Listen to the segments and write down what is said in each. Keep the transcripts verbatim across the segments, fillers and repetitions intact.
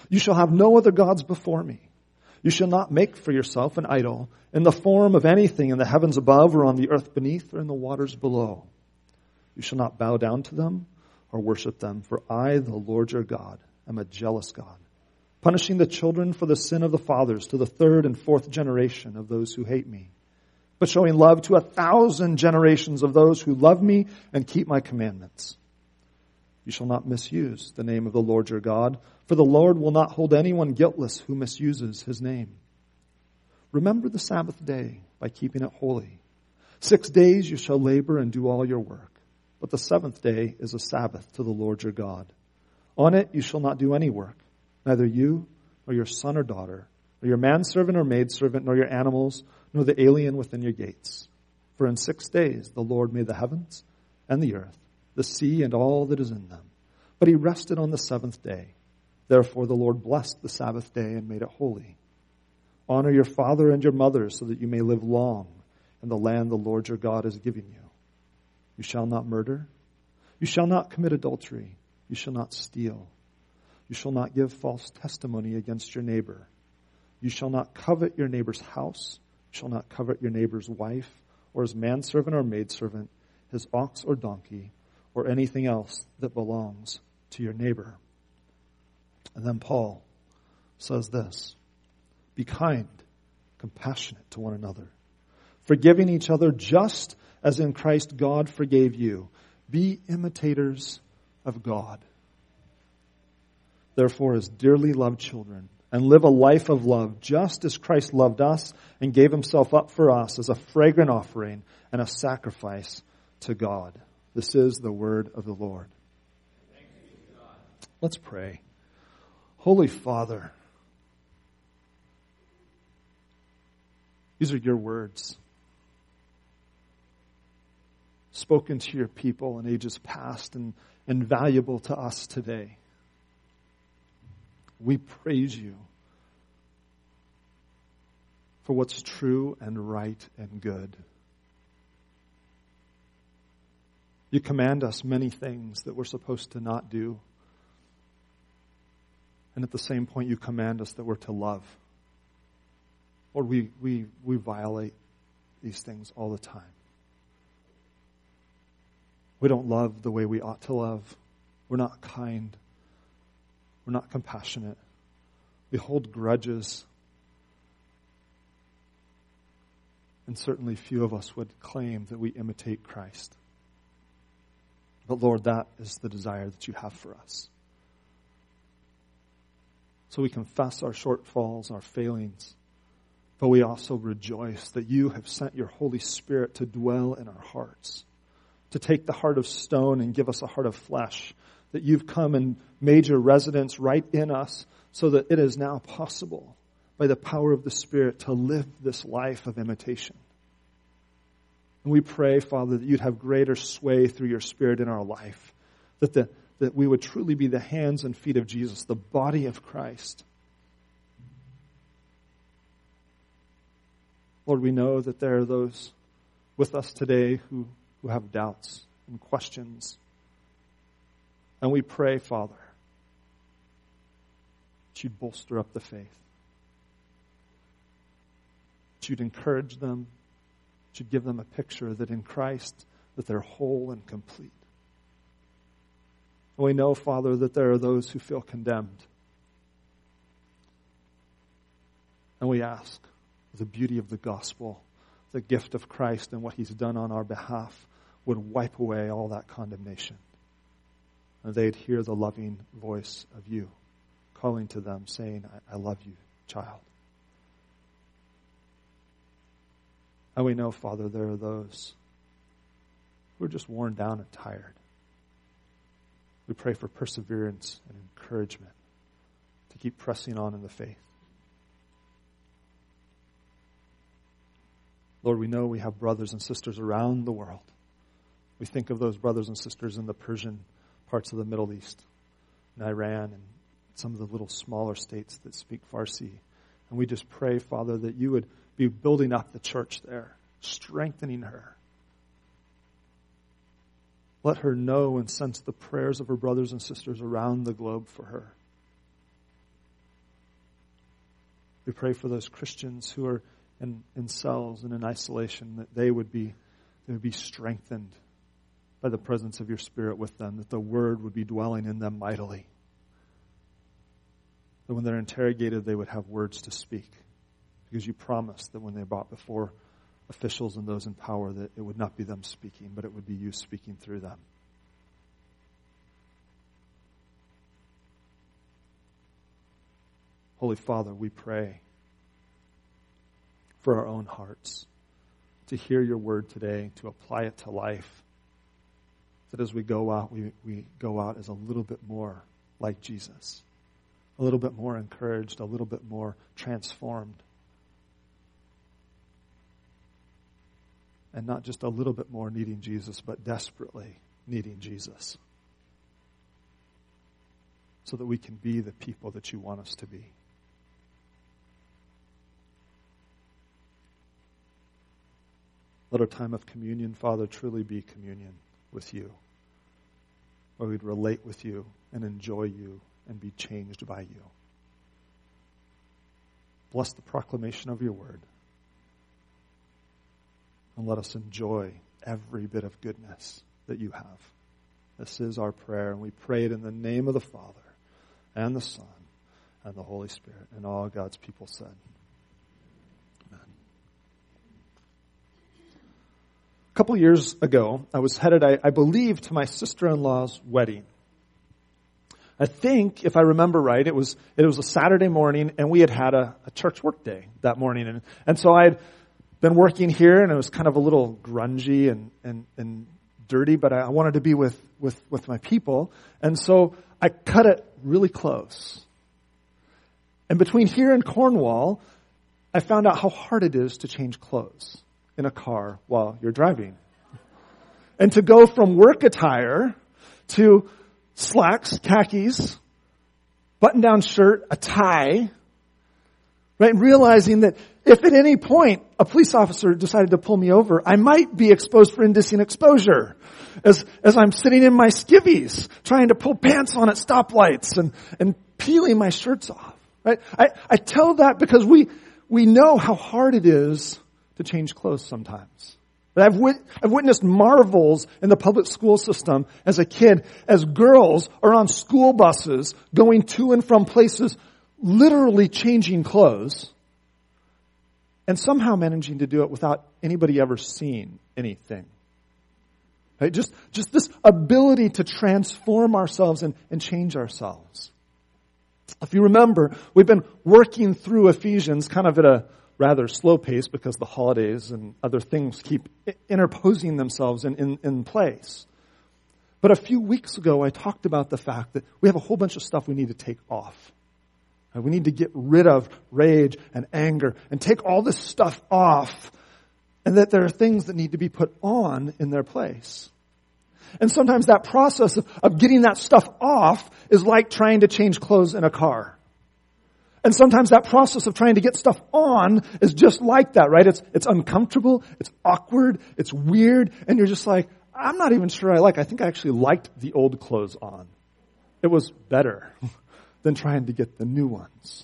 You shall have no other gods before me. You shall not make for yourself an idol in the form of anything in the heavens above or on the earth beneath or in the waters below. You shall not bow down to them or worship them, for I, the Lord your God, am a jealous God, punishing the children for the sin of the fathers to the third and fourth generation of those who hate me, but showing love to a thousand generations of those who love me and keep my commandments. You shall not misuse the name of the Lord your God, for the Lord will not hold anyone guiltless who misuses his name. Remember the Sabbath day by keeping it holy. Six days you shall labor and do all your work, but the seventh day is a Sabbath to the Lord your God. On it you shall not do any work, neither you, nor your son or daughter, nor your manservant or maidservant, nor your animals, nor the alien within your gates. For in six days the Lord made the heavens and the earth, the sea and all that is in them. But he rested on the seventh day. Therefore the Lord blessed the Sabbath day and made it holy. Honor your father and your mother so that you may live long in the land the Lord your God is giving you. You shall not murder. You shall not commit adultery. You shall not steal. You shall not give false testimony against your neighbor. You shall not covet your neighbor's house. You shall not covet your neighbor's wife, or his manservant or maidservant, his ox or donkey, or anything else that belongs to your neighbor. And then Paul says this: be kind, compassionate to one another, forgiving each other just as in Christ God forgave you. Be imitators of God. Therefore, as dearly loved children, and live a life of love, just as Christ loved us and gave himself up for us as a fragrant offering and a sacrifice to God. This is the word of the Lord. Let's pray. Holy Father, these are your words, spoken to your people in ages past and invaluable to us today. We praise you for what's true and right and good. You command us many things that we're supposed to not do. And at the same point, you command us that we're to love. Lord, we, we, we violate these things all the time. We don't love the way we ought to love. We're not kind. We're not compassionate. We hold grudges. And certainly few of us would claim that we imitate Christ. But Lord, that is the desire that you have for us. So we confess our shortfalls, our failings, but we also rejoice that you have sent your Holy Spirit to dwell in our hearts, to take the heart of stone and give us a heart of flesh, that you've come and made your residence right in us so that it is now possible by the power of the Spirit to live this life of imitation. And we pray, Father, that you'd have greater sway through your Spirit in our life, that the, that we would truly be the hands and feet of Jesus, the body of Christ. Lord, we know that there are those with us today who, who have doubts and questions. And we pray, Father, that you'd bolster up the faith, that you'd encourage them, that you'd give them a picture that in Christ, that they're whole and complete. And we know, Father, that there are those who feel condemned. And we ask, the beauty of the gospel, the gift of Christ and what he's done on our behalf would wipe away all that condemnation. And they'd hear the loving voice of you calling to them, saying, I, I love you, child. And we know, Father, there are those who are just worn down and tired. We pray for perseverance and encouragement to keep pressing on in the faith. Lord, we know we have brothers and sisters around the world. We think of those brothers and sisters in the Persian parts of the Middle East, in Iran, and some of the little smaller states that speak Farsi. And we just pray, Father, that you would be building up the church there, strengthening her. Let her know and sense the prayers of her brothers and sisters around the globe for her. We pray for those Christians who are in, in cells and in isolation, that they would be they would be strengthened by the presence of your Spirit with them, that the Word would be dwelling in them mightily. That when they're interrogated, they would have words to speak. Because you promised that when they brought before officials and those in power, that it would not be them speaking, but it would be you speaking through them. Holy Father, we pray for our own hearts to hear your word today, to apply it to life. That as we go out, we, we go out as a little bit more like Jesus, a little bit more encouraged, a little bit more transformed. And not just a little bit more needing Jesus, but desperately needing Jesus. So that we can be the people that you want us to be. Let our time of communion, Father, truly be communion with you, where we'd relate with you and enjoy you and be changed by you. Bless the proclamation of your word, and let us enjoy every bit of goodness that you have. This is our prayer, and we pray it in the name of the Father and the Son and the Holy Spirit. And all God's people said, amen. A couple years ago, I was headed, I, I believe, to my sister-in-law's wedding. I think, if I remember right, it was it was a Saturday morning, and we had had a, a church work day that morning. And, and so I had been working here, and it was kind of a little grungy and, and, and dirty, but I wanted to be with, with, with my people. And so I cut it really close. And between here and Cornwall, I found out how hard it is to change clothes in a car while you're driving. And to go from work attire to slacks, khakis, button-down shirt, a tie, right? And realizing that if at any point a police officer decided to pull me over, I might be exposed for indecent exposure as, as I'm sitting in my skivvies trying to pull pants on at stoplights and, and peeling my shirts off, right? I, I tell that because we, we know how hard it is to change clothes sometimes. But I've, wit- I've witnessed marvels in the public school system as a kid, as girls are on school buses going to and from places, literally changing clothes, and somehow managing to do it without anybody ever seeing anything. Right? Just, just this ability to transform ourselves and, and change ourselves. If you remember, we've been working through Ephesians kind of at a rather slow pace because the holidays and other things keep interposing themselves in, in, in place. But a few weeks ago, I talked about the fact that we have a whole bunch of stuff we need to take off. We need to get rid of rage and anger and take all this stuff off, and that there are things that need to be put on in their place. And sometimes that process of, of getting that stuff off is like trying to change clothes in a car. And sometimes that process of trying to get stuff on is just like that, right? It's, it's uncomfortable, it's awkward, it's weird, and you're just like, I'm not even sure I like, I think I actually liked the old clothes on. It was better than trying to get the new ones.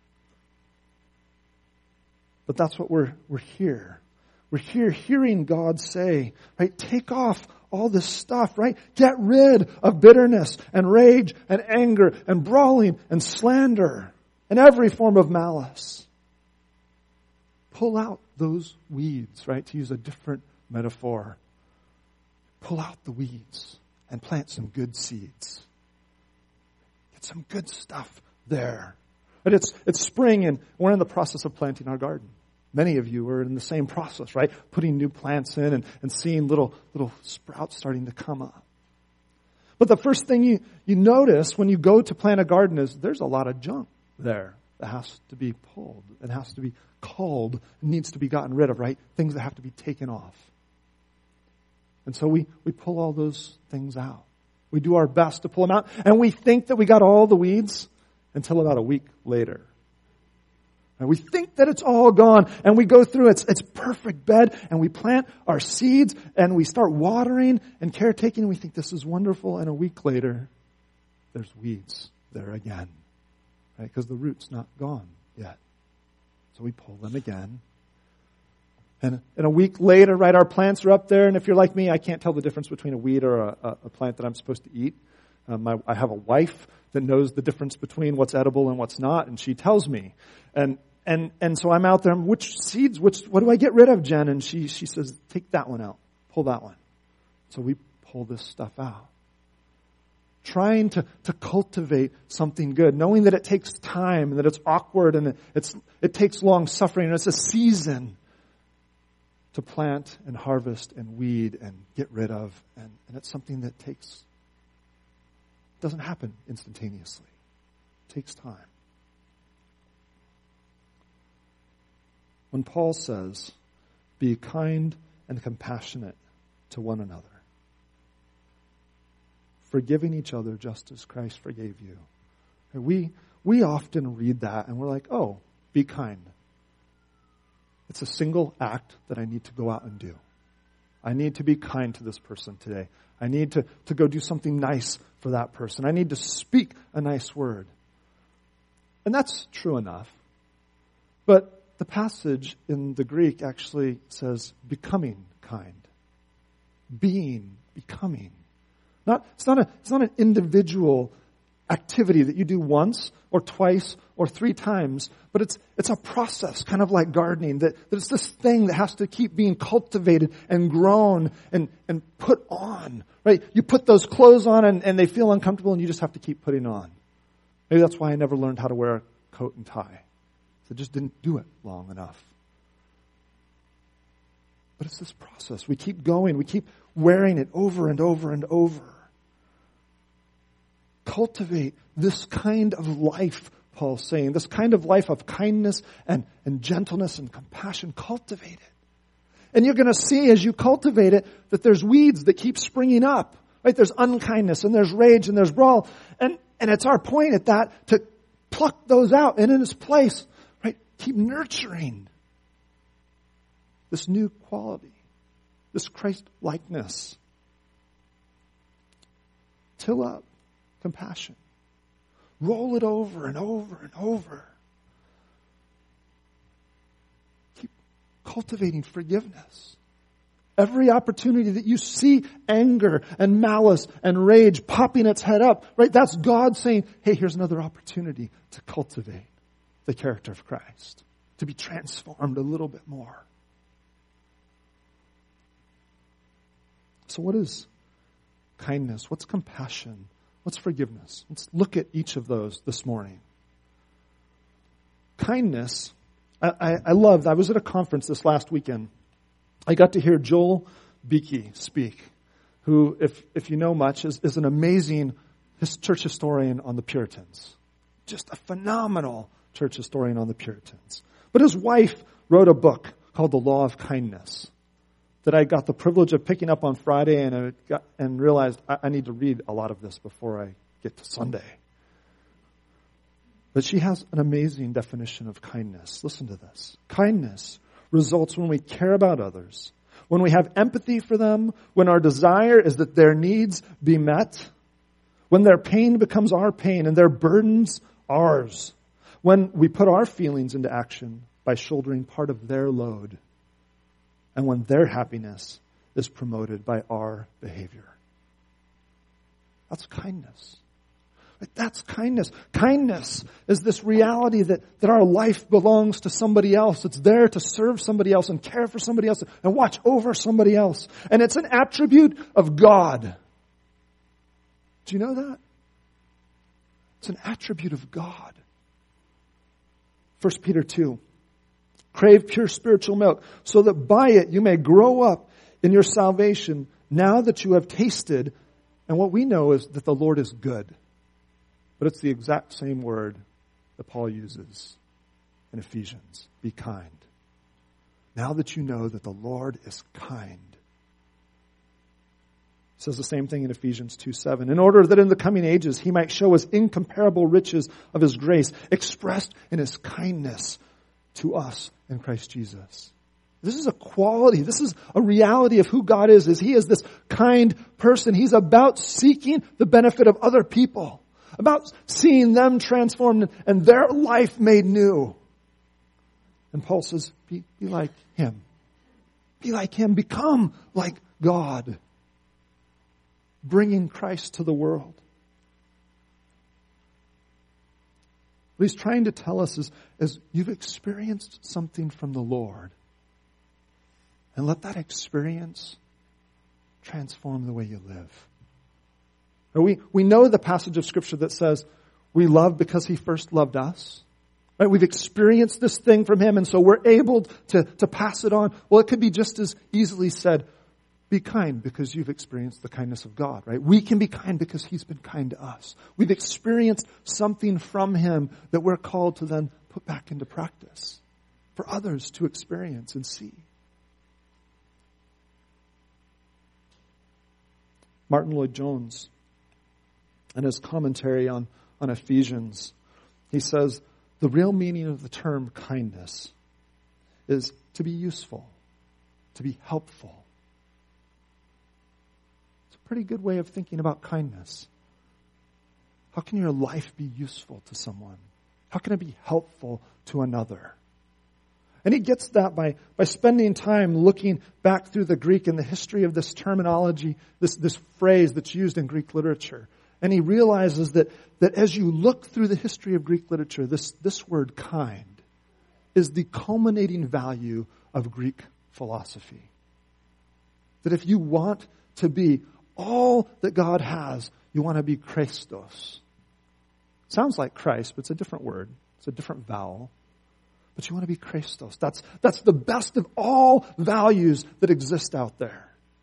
But that's what we're, we're here. We're here hearing God say, right, take off all this stuff, right? Get rid of bitterness and rage and anger and brawling and slander and every form of malice. Pull out those weeds, right? To use a different metaphor. Pull out the weeds and plant some good seeds. Get some good stuff there. But it's it's spring, and we're in the process of planting our garden. Many of you are in the same process, right? Putting new plants in and, and seeing little little sprouts starting to come up. But the first thing you, you notice when you go to plant a garden is there's a lot of junk there that has to be pulled. It has to be culled. It needs to be gotten rid of, right? Things that have to be taken off. And so we, we pull all those things out. We do our best to pull them out. And we think that we got all the weeds until about a week later. And we think that it's all gone, and we go through its, its perfect bed, and we plant our seeds, and we start watering and caretaking, and we think this is wonderful, and a week later, there's weeds there again, right? Because the root's not gone yet. So we pull them again. And, and a week later, right, our plants are up there. And if you're like me, I can't tell the difference between a weed or a, a, a plant that I'm supposed to eat. Um, my, I have a wife that knows the difference between what's edible and what's not, and she tells me. And and and so I'm out there. Which seeds? Which what do I get rid of, Jen? And she she says, take that one out. Pull that one. So we pull this stuff out. Trying to, to cultivate something good, knowing that it takes time and that it's awkward and it, it's it takes long suffering and it's a season to plant and harvest and weed and get rid of, and, and it's something that takes doesn't happen instantaneously. It takes time. When Paul says, be kind and compassionate to one another, forgiving each other just as Christ forgave you. We we often read that and we're like, oh, be kind. It's a single act that I need to go out and do. I need to be kind to this person today. I need to, to go do something nice for that person. I need to speak a nice word. And that's true enough. But the passage in the Greek actually says becoming kind. Being, becoming. Not, it's not a, it's not an individual activity that you do once or twice or three times, but it's, it's a process, kind of like gardening, that, that it's this thing that has to keep being cultivated and grown and, and put on, right? You put those clothes on and, and they feel uncomfortable and you just have to keep putting on. Maybe that's why I never learned how to wear a coat and tie. I just didn't do it long enough. But it's this process. We keep going. We keep wearing it over and over and over. Cultivate this kind of life, Paul's saying. This kind of life of kindness and, and gentleness and compassion. Cultivate it. And you're going to see as you cultivate it that there's weeds that keep springing up. Right? There's unkindness and there's rage and there's brawl. And, and it's our point at that to pluck those out and in its place, right, keep nurturing this new quality, this Christ-likeness. Till up compassion. Roll it over and over and over. Keep cultivating forgiveness. Every opportunity that you see anger and malice and rage popping its head up, right? That's God saying, hey, here's another opportunity to cultivate the character of Christ, to be transformed a little bit more. So what is kindness? What's compassion? What's forgiveness? Let's look at each of those this morning. Kindness, I, I, I loved, I was at a conference this last weekend. I got to hear Joel Beeke speak, who, if if you know much, is, is an amazing his church historian on the Puritans. Just a phenomenal church historian on the Puritans. But his wife wrote a book called The Law of Kindness that I got the privilege of picking up on Friday and I got, and realized I, I need to read a lot of this before I get to Sunday. But she has an amazing definition of kindness. Listen to this. Kindness results when we care about others, when we have empathy for them, when our desire is that their needs be met, when their pain becomes our pain and their burdens ours, when we put our feelings into action by shouldering part of their load, and when their happiness is promoted by our behavior. That's kindness. That's kindness. Kindness is this reality that, that our life belongs to somebody else. It's there to serve somebody else and care for somebody else and watch over somebody else. And it's an attribute of God. Do you know that? It's an attribute of God. First Peter two. Crave pure spiritual milk, so that by it you may grow up in your salvation now that you have tasted. And what we know is that the Lord is good. But it's the exact same word that Paul uses in Ephesians. Be kind. Now that you know that the Lord is kind. It says the same thing in Ephesians two seven. In order that in the coming ages he might show us incomparable riches of his grace, expressed in his kindness to us in Christ Jesus. This is a quality. This is a reality of who God is. Is he is this kind person. He's about seeking the benefit of other people. About seeing them transformed and their life made new. And Paul says, be, be like him. Be like him. Become like God. Bringing Christ to the world. What he's trying to tell us is, is you've experienced something from the Lord. And let that experience transform the way you live. We, we know the passage of Scripture that says we love because he first loved us. Right? We've experienced this thing from him, and so we're able to, to pass it on. Well, it could be just as easily said, be kind because you've experienced the kindness of God, right? We can be kind because he's been kind to us. We've experienced something from him that we're called to then put back into practice for others to experience and see. Martin Lloyd-Jones, in his commentary on, on Ephesians, he says, the real meaning of the term kindness is to be useful, to be helpful. It's a pretty good way of thinking about kindness. How can your life be useful to someone? How can it be helpful to another? And he gets that by, by spending time looking back through the Greek and the history of this terminology, this, this phrase that's used in Greek literature. And he realizes that, that as you look through the history of Greek literature, this, this word kind is the culminating value of Greek philosophy. That if you want to be all that God has, you want to be Christos. Sounds like Christ, but it's a different word. It's a different vowel. But you want to be Christos. That's, that's the best of all values that exist out there.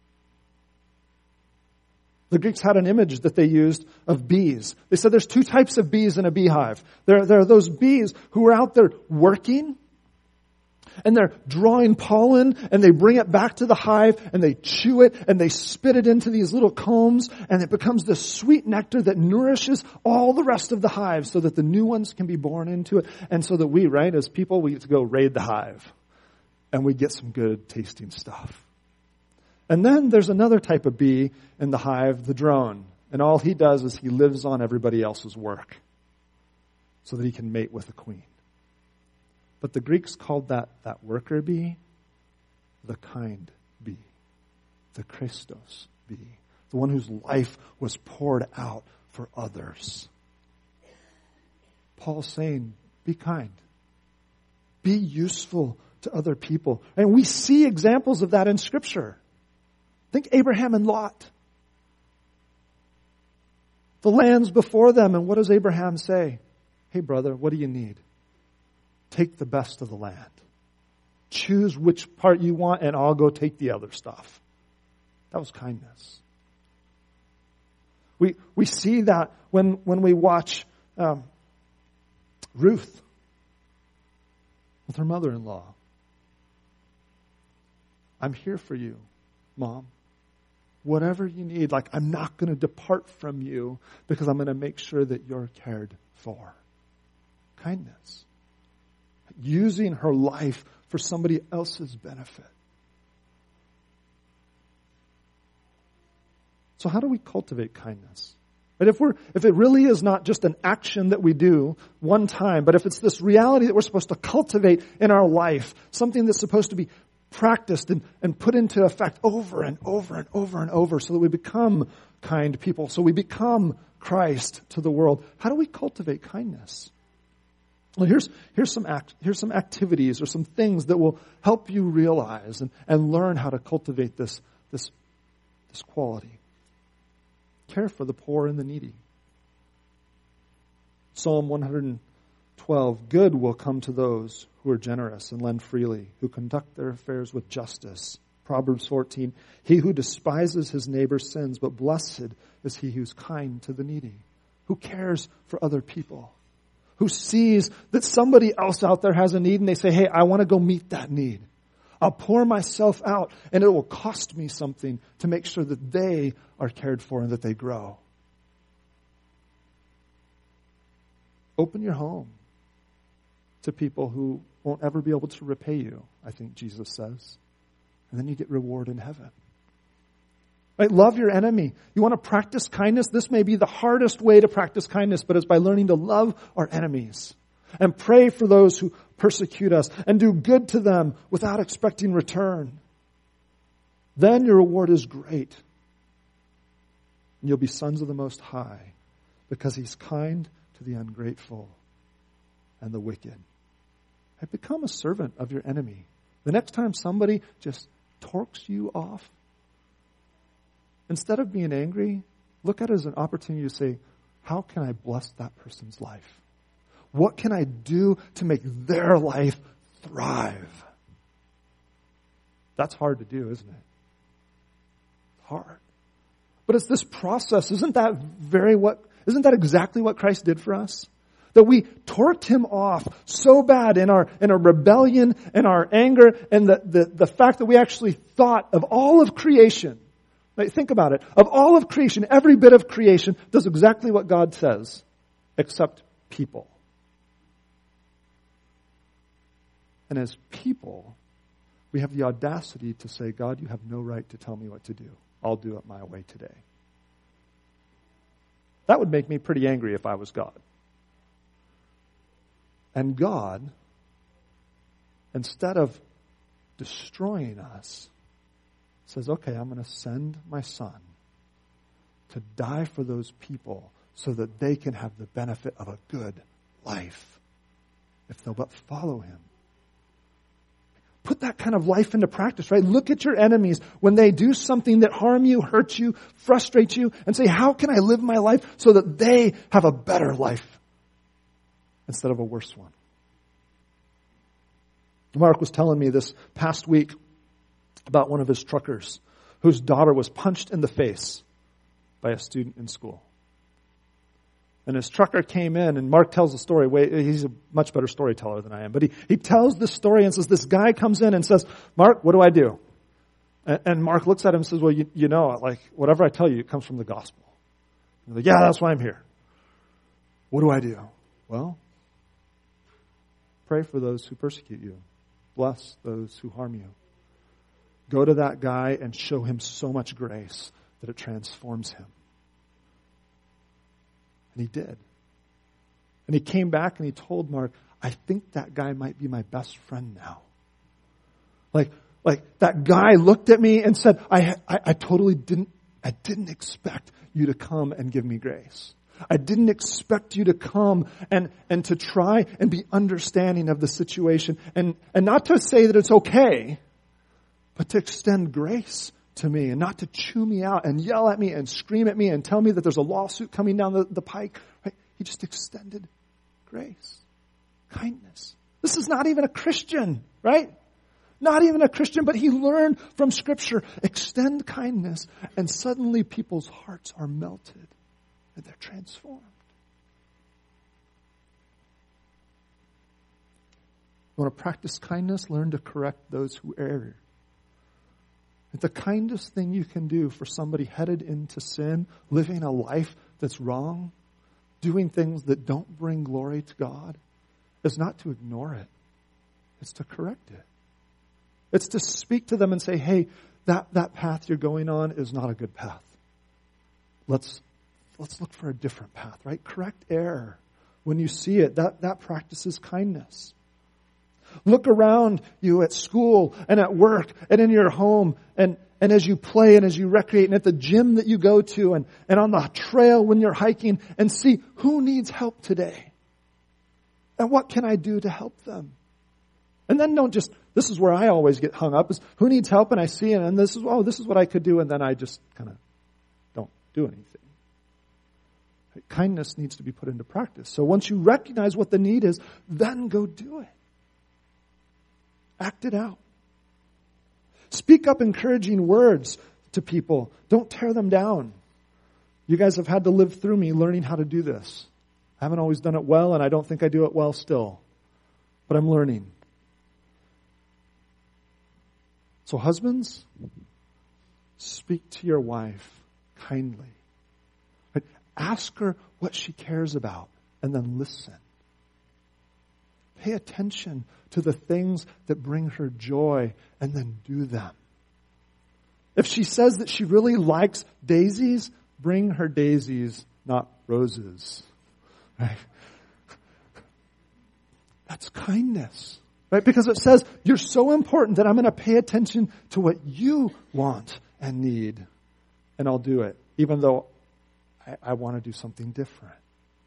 The Greeks had an image that they used of bees. They said there's two types of bees in a beehive. There, there are those bees who are out there working, and they're drawing pollen, and they bring it back to the hive, and they chew it, and they spit it into these little combs, and it becomes this sweet nectar that nourishes all the rest of the hive so that the new ones can be born into it, and so that we, right, as people, we get to go raid the hive, and we get some good tasting stuff. And then there's another type of bee in the hive, the drone. And all he does is he lives on everybody else's work so that he can mate with the queen. But the Greeks called that, that worker bee the kind bee, the Christos bee, the one whose life was poured out for others. Paul's saying, be kind. Be useful to other people. And we see examples of that in Scripture. Think Abraham and Lot. The land's before them, and what does Abraham say? Hey, brother, what do you need? Take the best of the land. Choose which part you want, and I'll go take the other stuff. That was kindness. We we see that when, when we watch um, Ruth with her mother-in-law. I'm here for you, Mom. Whatever you need, like I'm not going to depart from you because I'm going to make sure that you're cared for. Kindness. Using her life for somebody else's benefit. So how do we cultivate kindness? But if we're, if it really is not just an action that we do one time, but if it's this reality that we're supposed to cultivate in our life, something that's supposed to be practiced and, and put into effect over and over and over and over so that we become kind people, so we become Christ to the world. How do we cultivate kindness? Well, here's, here's, some act, here's some activities or some things that will help you realize and, and learn how to cultivate this, this, this quality. Care for the poor and the needy. Psalm one twelve, good will come to those who are generous and lend freely, who conduct their affairs with justice. Proverbs fourteen, he who despises his neighbor's sins, but blessed is he who's kind to the needy, who cares for other people, who sees that somebody else out there has a need and they say, hey, I want to go meet that need. I'll pour myself out and it will cost me something to make sure that they are cared for and that they grow. Open your home to people who won't ever be able to repay you, I think Jesus says. And then you get reward in heaven. Right? Love your enemy. You want to practice kindness? This may be the hardest way to practice kindness, but it's by learning to love our enemies. and pray for those who persecute us, and do good to them without expecting return. Then your reward is great, and you'll be sons of the Most High, because He's kind to the ungrateful and the wicked. I become a servant of your enemy. The next time somebody just torques you off, instead of being angry, look at it as an opportunity to say, how can I bless that person's life? What can I do to make their life thrive? That's hard to do, isn't it? It's hard. But it's this process. Isn't that very what, isn't that exactly what Christ did for us? That we torqued Him off so bad in our, in our rebellion and our anger, and the, the, the fact that we actually thought of all of creation. Right? Think about it. Of all of creation, every bit of creation does exactly what God says, except people. And as people, we have the audacity to say, God, you have no right to tell me what to do. I'll do it my way today. That would make me pretty angry if I was God. And God, instead of destroying us, says, okay, I'm going to send my Son to die for those people so that they can have the benefit of a good life if they'll but follow Him. Put that kind of life into practice, right? Look at your enemies when they do something that harm you, hurt you, frustrate you, and say, how can I live my life so that they have a better life instead of a worse one? Mark was telling me this past week about one of his truckers whose daughter was punched in the face by a student in school. And his trucker came in, and Mark tells the story. He's a much better storyteller than I am. But he, he tells the story and says, this guy comes in and says, Mark, what do I do? And, and Mark looks at him and says, well, you, you know, like, whatever I tell you, it comes from the gospel. He's like, yeah, that's why I'm here. What do I do? Well, pray for those who persecute you. Bless those who harm you. Go to that guy and show him so much grace that it transforms him. And he did. And he came back and he told Mark, I think that guy might be my best friend now. Like, like that guy looked at me and said, I, I, I totally didn't, I didn't expect you to come and give me grace. I didn't expect you to come and, and to try and be understanding of the situation. And, and not to say that it's okay, but to extend grace to me and not to chew me out and yell at me and scream at me and tell me that there's a lawsuit coming down the, the pike. Right? He just extended grace, kindness. This is not even a Christian, right? Not even a Christian, but he learned from Scripture, extend kindness, and suddenly people's hearts are melted and they're transformed. You want to practice kindness? Learn to correct those who err. The kindest thing you can do for somebody headed into sin, living a life that's wrong, doing things that don't bring glory to God, is not to ignore it. It's to correct it. It's to speak to them and say, hey, that, that path you're going on is not a good path. Let's, let's look for a different path, right? Correct error. When you see it, that, that practices kindness. Look around you at school and at work and in your home and, and as you play and as you recreate and at the gym that you go to and, and on the trail when you're hiking and see who needs help today. And what can I do to help them? And then don't just, this is where I always get hung up, is who needs help and I see it and this is, oh, this is what I could do, and then I just kind of don't do anything. Kindness needs to be put into practice. So once you recognize what the need is, then go do it. Act it out. Speak up encouraging words to people. Don't tear them down. You guys have had to live through me learning how to do this. I haven't always done it well, and I don't think I do it well still. But I'm learning. So husbands, speak to your wife kindly. Ask her what she cares about, and then listen. Pay attention to the things that bring her joy and then do them. If she says that she really likes daisies, bring her daisies, not roses. Right? That's kindness. Right? Because it says, you're so important that I'm going to pay attention to what you want and need. And I'll do it, even though I, I want to do something different.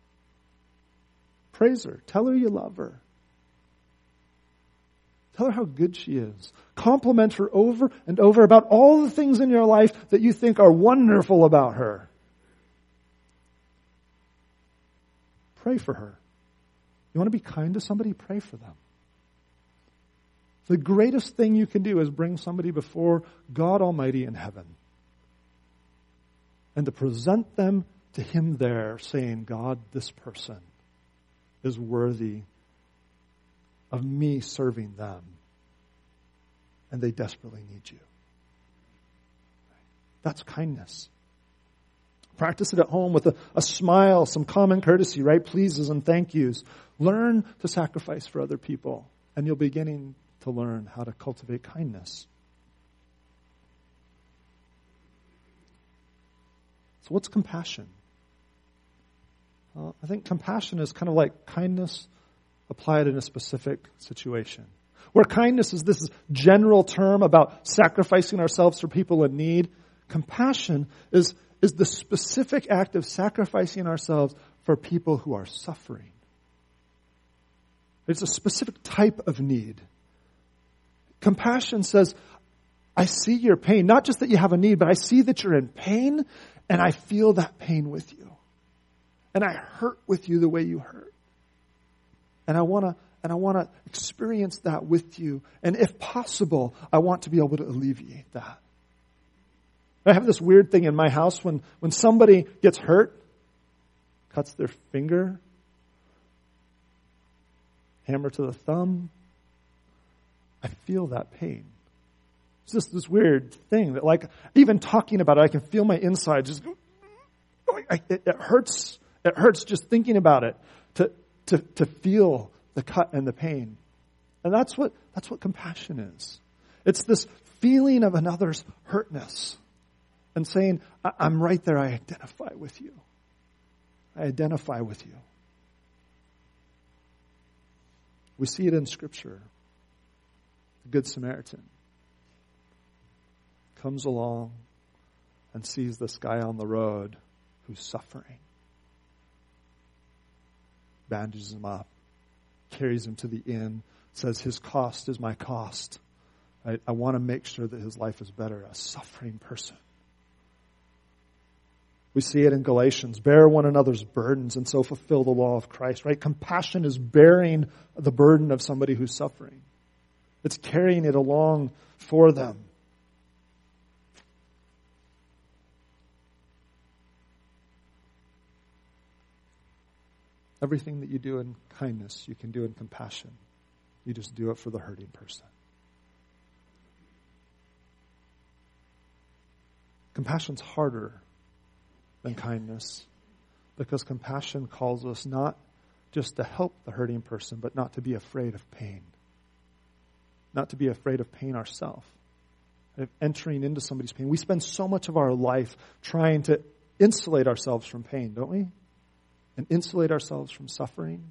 Praise her. Tell her you love her. Tell her how good she is. Compliment her over and over about all the things in your life that you think are wonderful about her. Pray for her. You want to be kind to somebody? Pray for them. The greatest thing you can do is bring somebody before God Almighty in heaven and to present them to Him there, saying, God, this person is worthy of me serving them, and they desperately need you. That's kindness. Practice it at home with a, a smile, some common courtesy, right? Pleases and thank yous. Learn to sacrifice for other people, and you'll be beginning to learn how to cultivate kindness. So what's compassion? Well, I think compassion is kind of like kindness applied in a specific situation. Where kindness is this general term about sacrificing ourselves for people in need, compassion is, is the specific act of sacrificing ourselves for people who are suffering. It's a specific type of need. Compassion says, I see your pain. Not just that you have a need, but I see that you're in pain, and I feel that pain with you. And I hurt with you the way you hurt. And I want to and I want to experience that with you. And if possible, I want to be able to alleviate that. I have this weird thing in my house when, when somebody gets hurt, cuts their finger, hammer to the thumb, I feel that pain. It's just this weird thing that, like, even talking about it, I can feel my inside just, it, it hurts. It hurts just thinking about it, to, to, to feel the cut and the pain. And that's what, that's what compassion is. It's this feeling of another's hurtness and saying, I'm right there, I identify with you. I identify with you. We see it in Scripture. The Good Samaritan comes along and sees this guy on the road who's suffering. Bandages him up, carries him to the inn, says his cost is my cost. I, I want to make sure that his life is better. A suffering person. We see it in Galatians. Bear one another's burdens and so fulfill the law of Christ, right? Compassion is bearing the burden of somebody who's suffering. It's carrying it along for them. Everything that you do in kindness, you can do in compassion. You just do it for the hurting person. Compassion's harder than kindness because compassion calls us not just to help the hurting person, but not to be afraid of pain. Not to be afraid of pain ourselves. Of entering into somebody's pain. We spend so much of our life trying to insulate ourselves from pain, don't we? And insulate ourselves from suffering.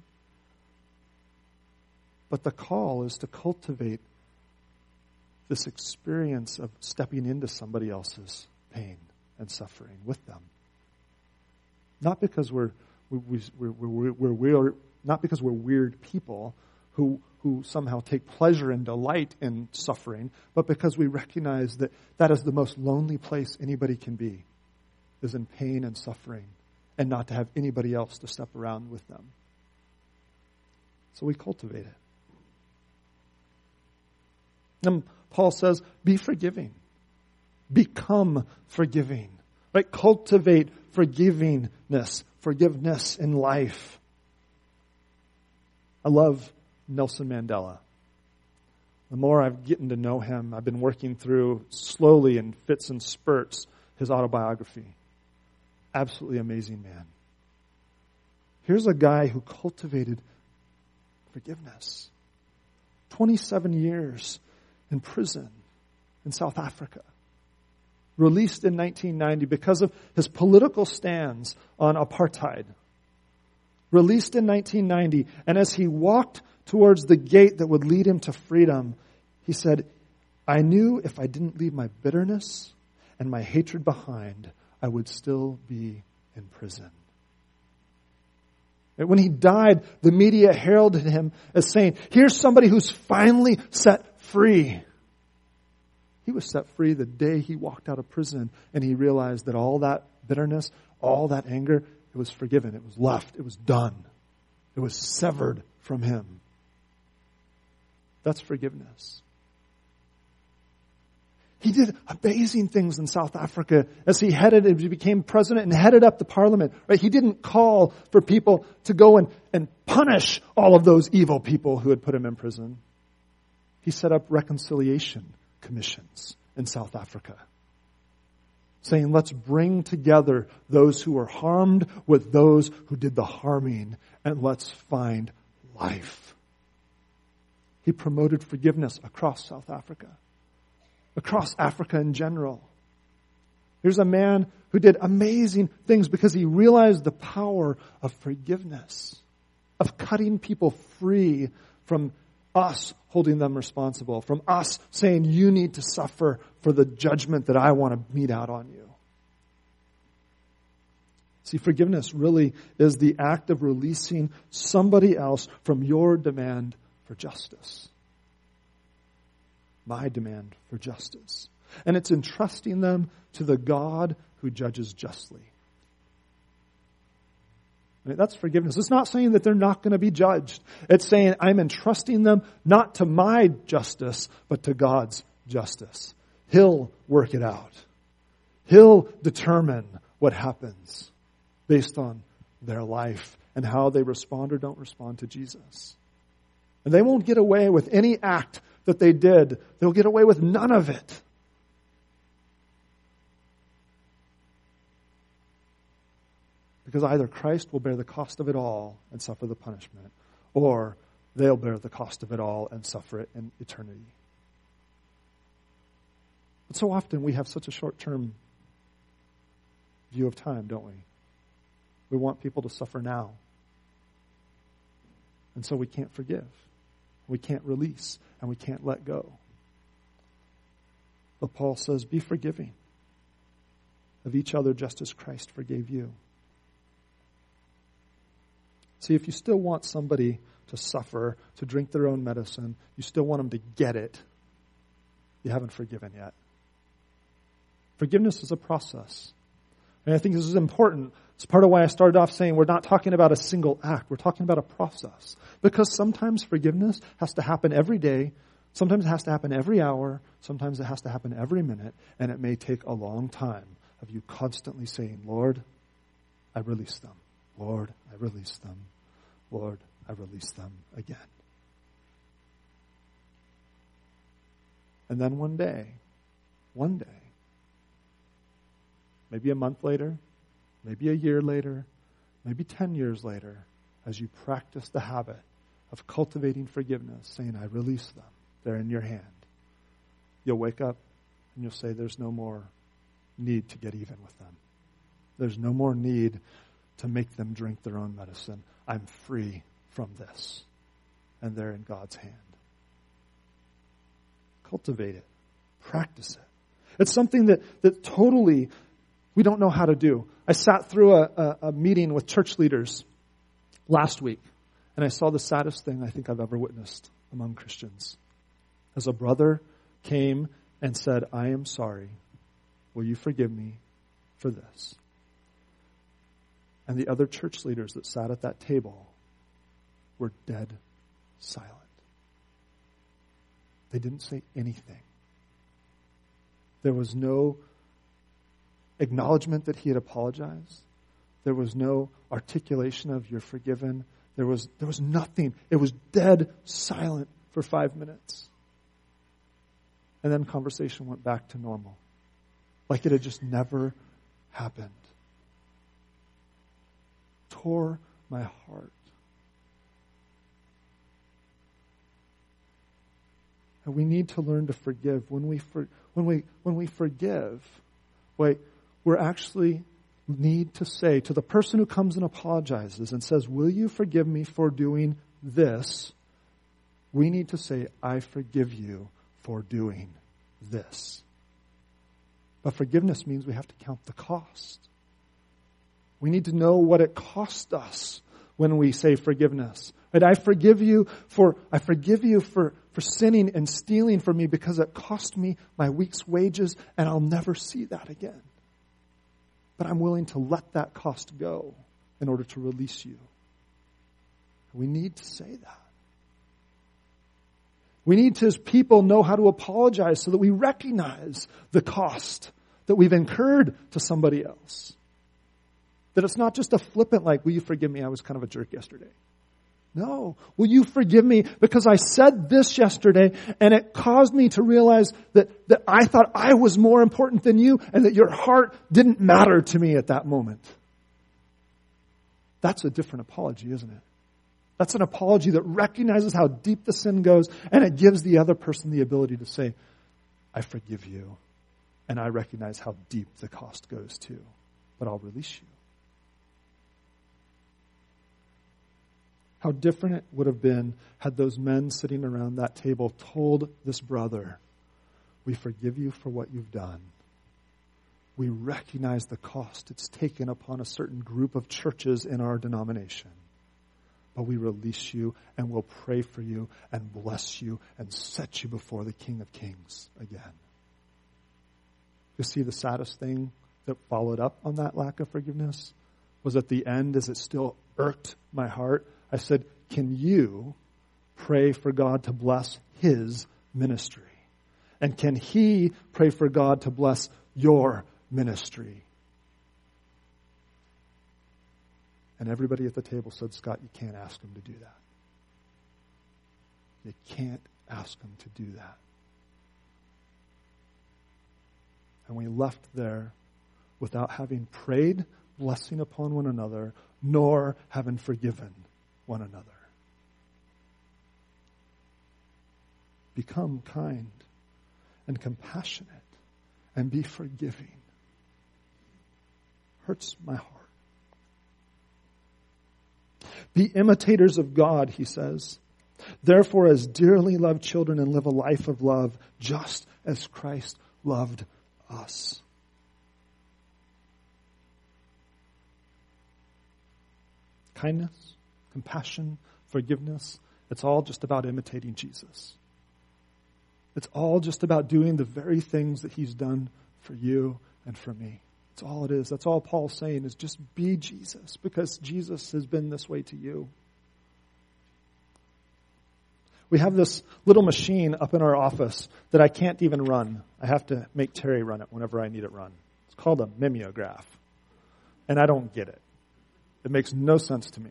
But the call is to cultivate this experience of stepping into somebody else's pain and suffering with them. Not because we're we, we're, we're, we're, we're not because we're weird people who who somehow take pleasure and delight in suffering, but because we recognize that that is the most lonely place anybody can be, is in pain and suffering. And not to have anybody else to step around with them. So we cultivate it. And Paul says, be forgiving. Become forgiving. Right? Cultivate forgivingness. Forgiveness in life. I love Nelson Mandela. The more I've gotten to know him, I've been working through slowly in fits and spurts his autobiography. Absolutely amazing man. Here's a guy who cultivated forgiveness. twenty-seven years in prison in South Africa. Released in nineteen ninety because of his political stands on apartheid. Released in nineteen ninety, and as he walked towards the gate that would lead him to freedom, he said, I knew if I didn't leave my bitterness and my hatred behind, I would still be in prison. And when he died, the media heralded him as saying, here's somebody who's finally set free. He was set free the day he walked out of prison, and he realized that all that bitterness, all that anger, it was forgiven. It was left. It was done. It was severed from him. That's forgiveness. He did amazing things in South Africa as he headed, as he became president and headed up the parliament. Right? He didn't call for people to go and, and punish all of those evil people who had put him in prison. He set up reconciliation commissions in South Africa, saying, let's bring together those who were harmed with those who did the harming, and let's find life. He promoted forgiveness across South Africa, across Africa in general. Here's a man who did amazing things because he realized the power of forgiveness, of cutting people free from us holding them responsible, from us saying, you need to suffer for the judgment that I want to mete out on you. See, forgiveness really is the act of releasing somebody else from your demand for justice. My demand for justice. And it's entrusting them to the God who judges justly. I mean, that's forgiveness. It's not saying that they're not going to be judged. It's saying I'm entrusting them not to my justice, but to God's justice. He'll work it out. He'll determine what happens based on their life and how they respond or don't respond to Jesus. And they won't get away with any act that they did. They'll get away with none of it. Because either Christ will bear the cost of it all and suffer the punishment, or they'll bear the cost of it all and suffer it in eternity. But so often we have such a short-term view of time, don't we? We want people to suffer now. And so we can't forgive. We can't release, and we can't let go. But Paul says, be forgiving of each other just as Christ forgave you. See, if you still want somebody to suffer, to drink their own medicine, you still want them to get it, you haven't forgiven yet. Forgiveness is a process. And I think this is important. It's part of why I started off saying we're not talking about a single act. We're talking about a process. Because sometimes forgiveness has to happen every day. Sometimes it has to happen every hour. Sometimes it has to happen every minute. And it may take a long time of you constantly saying, Lord, I release them. Lord, I release them. Lord, I release them again. And then one day, one day, maybe a month later, maybe a year later, maybe ten years later, as you practice the habit of cultivating forgiveness, saying, I release them, they're in your hand, you'll wake up and you'll say, there's no more need to get even with them. There's no more need to make them drink their own medicine. I'm free from this. And they're in God's hand. Cultivate it. Practice it. It's something that, that totally we don't know how to do. I sat through a, a, a meeting with church leaders last week, and I saw the saddest thing I think I've ever witnessed among Christians. As a brother came and said, I am sorry. Will you forgive me for this? And the other church leaders that sat at that table were dead silent. They didn't say anything. There was no acknowledgement that he had apologized. There was no articulation of you're forgiven. There was, there was nothing. It was dead silent for five minutes. And then conversation went back to normal. Like it had just never happened. Tore my heart. And we need to learn to forgive. When we for, when we when we forgive, wait, we're actually need to say to the person who comes and apologizes and says, "Will you forgive me for doing this?" We need to say, I forgive you for doing this. But forgiveness means we have to count the cost. We need to know what it cost us when we say forgiveness. Right? I forgive you for I forgive you for, for sinning and stealing from me because it cost me my week's wages, and I'll never see that again. But I'm willing to let that cost go in order to release you. We need to say that. We need to, as people, know how to apologize so that we recognize the cost that we've incurred to somebody else. That it's not just a flippant like, will you forgive me? I was kind of a jerk yesterday. No. Will you forgive me because I said this yesterday and it caused me to realize that, that I thought I was more important than you and that your heart didn't matter to me at that moment. That's a different apology, isn't it? That's an apology that recognizes how deep the sin goes, and it gives the other person the ability to say, I forgive you, and I recognize how deep the cost goes too, but I'll release you. How different it would have been had those men sitting around that table told this brother, we forgive you for what you've done. We recognize the cost it's taken upon a certain group of churches in our denomination. But we release you and we'll pray for you and bless you and set you before the King of Kings again. You see, the saddest thing that followed up on that lack of forgiveness was at the end, as it still irked my heart, I said, can you pray for God to bless his ministry? And can he pray for God to bless your ministry? And everybody at the table said, Scott, you can't ask him to do that. You can't ask him to do that. And we left there without having prayed blessing upon one another, nor having forgiven one another. Become kind and compassionate and be forgiving. Hurts my heart. Be imitators of God, he says. Therefore, as dearly loved children, and live a life of love, just as Christ loved us. Kindness, compassion, forgiveness, it's all just about imitating Jesus. It's all just about doing the very things that he's done for you and for me. That's all it is. That's all Paul's saying, is just be Jesus, because Jesus has been this way to you. We have this little machine up in our office that I can't even run. I have to make Terry run it whenever I need it run. It's called a mimeograph. And I don't get it. It makes no sense to me.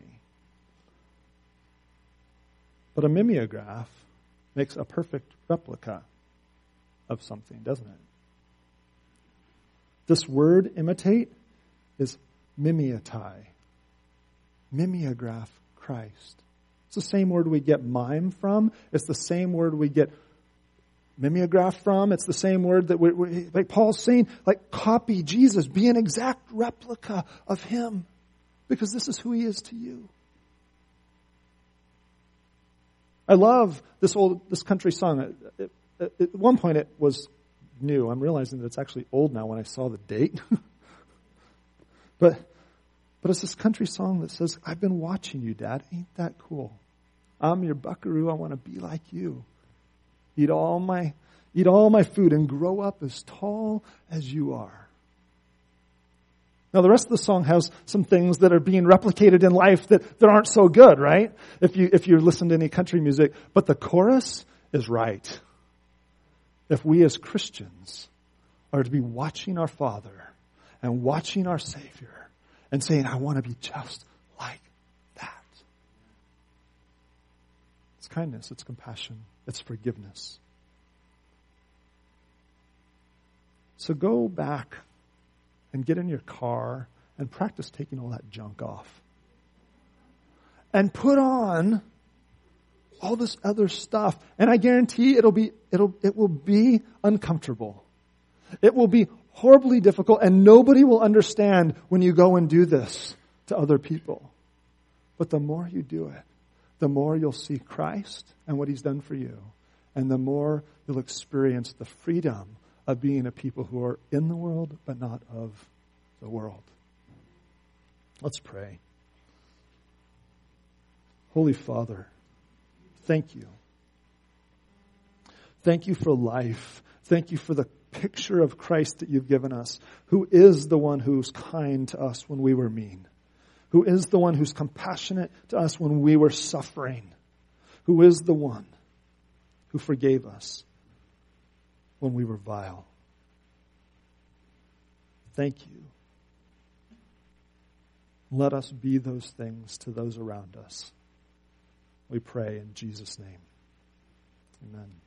But a mimeograph makes a perfect replica of something, doesn't it? This word imitate is mimetai. Mimeograph Christ. It's the same word we get mime from. It's the same word we get mimeograph from. It's the same word that we, we like Paul's saying, like, copy Jesus. Be an exact replica of him. Because this is who he is to you. I love this old, this country song. It, it, at one point it was new. I'm realizing that it's actually old now when I saw the date. but but it's this country song that says, I've been watching you, Dad. Ain't that cool? I'm your buckaroo. I want to be like you. Eat all my eat all my food and grow up as tall as you are. Now, the rest of the song has some things that are being replicated in life that, that aren't so good, right? If you if you listen to any country music. But the chorus is right. If we as Christians are to be watching our Father and watching our Savior and saying, I want to be just like that. It's kindness, it's compassion, it's forgiveness. So go back and get in your car and practice taking all that junk off. And put on all this other stuff. And I guarantee it'll be, it'll, it will be uncomfortable. It will be horribly difficult, and nobody will understand when you go and do this to other people. But the more you do it, the more you'll see Christ and what he's done for you, and the more you'll experience the freedom of being a people who are in the world but not of the world. Let's pray. Holy Father, thank you. Thank you for life. Thank you for the picture of Christ that you've given us, who is the one who's kind to us when we were mean, who is the one who's compassionate to us when we were suffering, who is the one who forgave us when we were vile. Thank you. Let us be those things to those around us. We pray in Jesus' name. Amen.